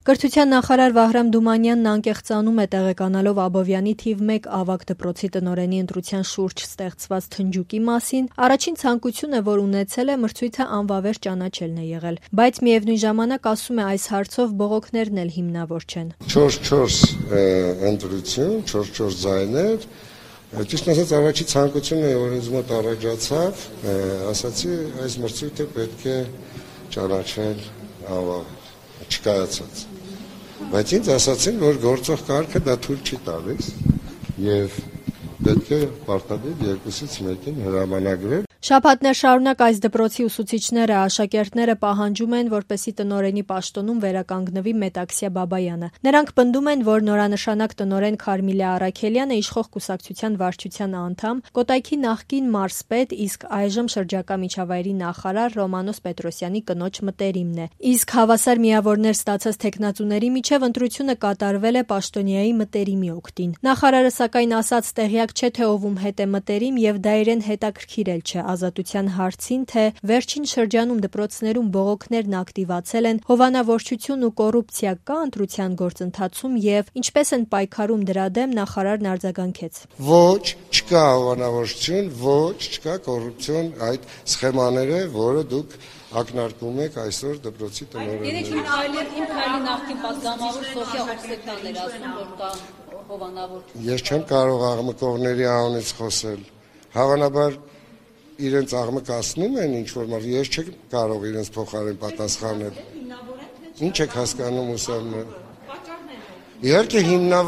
Կրթության նախարար Վահրամ Դումանյանն անկեղծանում է տեղեկանալով Աբովյանի թիվ 1 ավագ դպրոցի տնօրենի ընտրության շուրջ ստեղծված թնջուկի մասին, առաջին ցանկությունը, որ ունեցել է, մրցույթը անվավեր ճանաչելն է եղել, բայց միևնույն ժամանակ ասում է այս հարցով բողոքներն էլ հիմնավոր չեն։ 4-4 ընտրություն, 4-4 ձայներ, ճիշտ ասած առաջի ցանկությունը, որ ինձ մոտ առաջացավ, ասացի այս մրցույթը պետք է ճանաչել անվավեր, չկայացած։ Բայց ինձ ասացին, որ գործող կարգը դա թույլ չի տալիս եւ պետք է պարտադիր 2-ից 1-ին հրամանագրել։ Շաբաթներ շարունակ այս դպրոցի ուսուցիչները, աշակերտները պահանջում են, որպեսզի տնօրենի պաշտոնում վերականգնվի Մետաքսյա Բաբայանը։ Նրանք պնդում են, որ նորանշանակ տնօրեն Քարմիլե Արաքելյանը իշխող կուսակցության վարչության անդամ, Կոտայքի նախկին մարզպետ, իսկ այժմ շրջակա միջավայրի նախարար Ռոմանոս Պետրոսյանի կնոջ մտերիմն է։ Իսկ հավասար միավորներ ստացած թեկնածուների միջև ընտրությունը կատարվել է պաշտոնյայի մտերիմի օգտին։ Նախարարը սակայն ասաց տեղյակ չէ, թե ով ում հետ է մտերիմ եւ դա իրեն հետաքրքիրել չէ։ Ազատության հարցին, թե վերջին շրջանում դպրոցներում բողոքներն ակտիվացել են, հովանավորչություն ու կոռուպցիա կա ընտրության գործընթացում եւ ինչպես են պայքարում դրա դեմ, նախարարն արձագանքեց. Ոչ, չկա հովանավորչություն, ոչ, չկա կոռուպցիոն այդ սխեմաները, որը դուք ակնարկում եք այսօր դպրոցի տնօրեններին։ Իմ քայլի նախկին պատգամավոր Սոֆիա Օքսեքյանն էր ասում, որ կա հովանավորություն։ Ես չեմ կարող աղմկողների անունից խոսել։ Հավանաբար իրենց աղմկացնում են ինչ-որ մար, ես չեմ կարող իրենց փոխարեն պատասխանել։ Ինչ եք հասկանում ուսանողը։ Իհարկե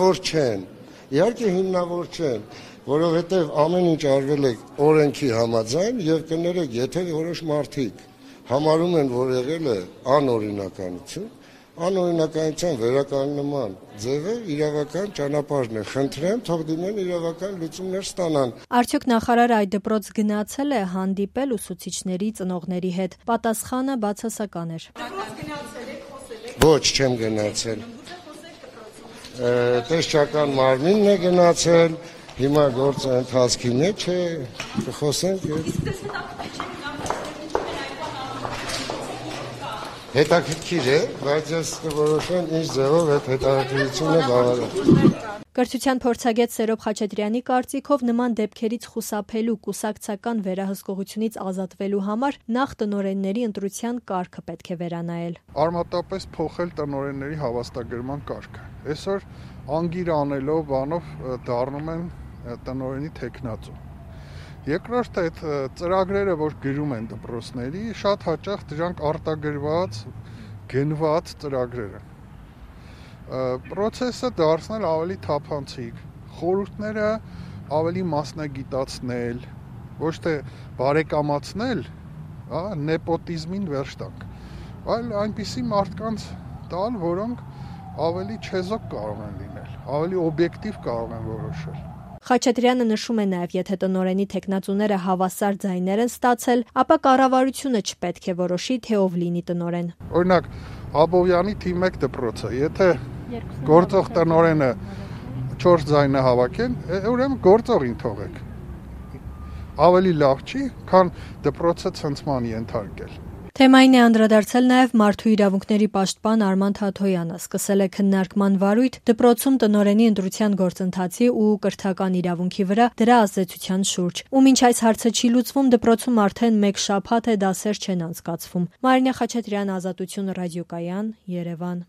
հիմնավոր չեն, որովհետև ամեն ինչ արվել է օրենքի համաձայն եւ կներեք, եթե որոշ մարդիկ համարում են, որ եղել է անօրինականություն, անօրինականության վերականգնման ձևը իրավական ճանապարհն է։ Խնդրեմ, թող դիմեն իրավական լուծումներ ստանան։ Արդյոք նախարարը այդ դպրոց գնացել է հանդիպել ուսուցիչների, ծնողների հետ։ Պատասխանը բացասական էր։ Ոչ, չեմ գնացել։ Տեսչական մարմինն է գնացել, հիմա գործը ընթացքի մեջ է, կխոսենք։ Հետաքրքիր է, բայց ես կորոշեմ ինչ ձևով այդ հետաքրքրությունը բավարարել։ Կրթության փորձագետ Սերոբ Խաչատրյանի կարծիքով նման դեպքերից խուսափելու, կուսակցական վերահսկողությունից ազատվելու համար նախ տնօրենների ընտրության կարգը պետք է վերանայել։ Արմատապես փոխել տնօրենների հավաստագրման կարգը։ Այսօր անգիր անելով բանով դառնում են տնօրենի թեկնածու։ Երկրորդ այդ ծրագրերը, որ գրում են դպրոցների, շատ հաճախ դրանք արտագրված, գնված ծրագրեր են։ Պրոցեսը դարձնել ավելի թափանցիկ, խորհուրդները ավելի մասնագիտացնել, ոչ թե բարեկամացնել, նեպոտիզմին վերջ տանք, այլ այնպիսի մարդկանց տալ, որոնք ավելի չեզոք կարող են լինել, ավելի օբյեկտիվ կարող են որոշել։ Խաչատրյանը նշում է նաև, եթե տնօրենի թեկնածուները հավասար ձայներ են ստացել, ապա կառավարությունը չպետք է որոշի, թե ով լինի տնօրեն։ Օրինակ, Աբովյանի թիվ 1 դպրոցը, եթե գործող տնօրենը 4 ձայնը հավաքեն, ուրեմն գործողին թողեք։ Ավելի լավ չի, քան դպրոցը ցնցման ենթարկել։ Թեմային է անդրադարձել նաև մարդու իրավունքների պաշտպան Արման Թաթոյանը, սկսել է քննարկման վարույթ դպրոցում տնօրենի ընտրության գործընթացի ու կրթական իրավունքի վրա դրա ազդեցության շուրջ։ Ու մինչ այս հարցը չի լուծվում, դպրոցում արդեն 1 շաբաթ է դասեր չեն անցկացվում։ Մարինե Խաչատրյան, Ազատություն ռադիոկայան, Երևան։